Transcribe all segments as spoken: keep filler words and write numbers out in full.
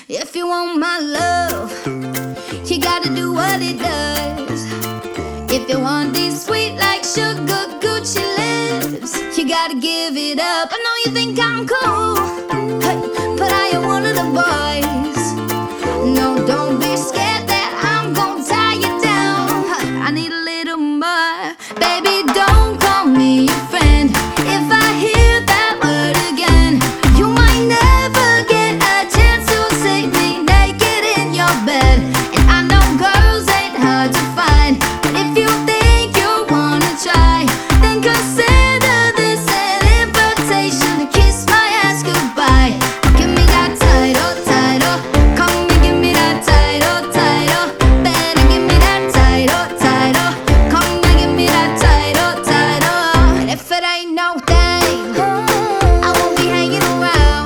If you want my love, you gotta do what it does. If you want these sweet like sugar Gucci lips, you gotta give it up. I know you think I'm cool, hey, but I am one of the boys. No, don't be scared that I'm gonna tie you down. I need a little more. Baby, don't call me your friend. If I hear that word again, you might never get a chance to see me naked in your bed. And I know girls ain't hard to find, but if you think you wanna try, then consider this an invitation to kiss my ass goodbye. Give me that title, title. Come and give me that title, title. Better give me that title, title. Come and give me that title, title. And if it ain't no thing, I won't be hanging around.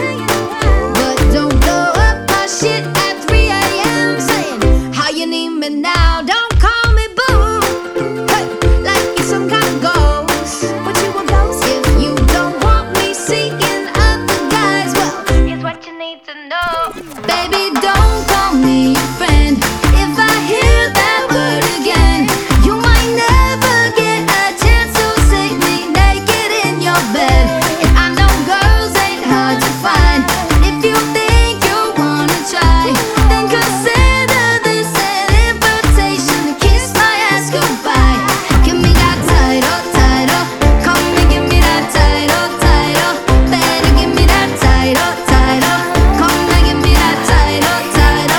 But don't blow up my shit at three a m saying how you need me now. Don't call me boo, hey, like you're some kind of ghost. What you a ghost? If you don't want me seeking other guys, well, here's what you need to know. Baby, don't call me your friend. If I hear that word again, you might never get a chance to see me naked in your bed. And I know girls ain't hard to find, but if you think you wanna try, then consider this an invitation to kiss my ass goodbye. Give me that title, title. Come and give me that title, title. Better give me that title, title. Come and give me that title, title.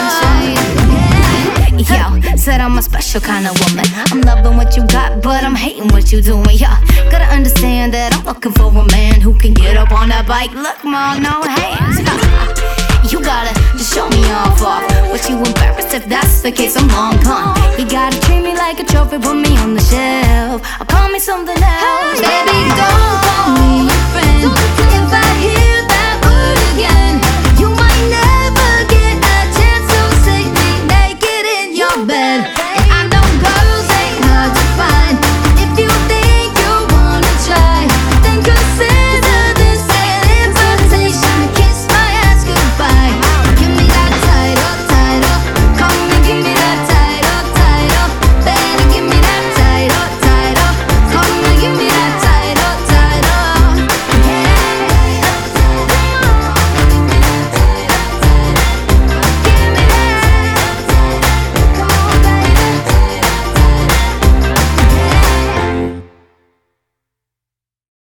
Yo, said I'm a special kind of woman. I'm loving what you got, but I'm hating what you doing. Yeah, gotta understand that I'm looking for a man who can get up on that bike. Look, ma, no hands. You gotta just show me off off. But you embarrassed if that's the case, I'm long gone. You gotta treat me like a trophy, put me on the shelf, or call me something else. Baby, don't call me your friend. If I hear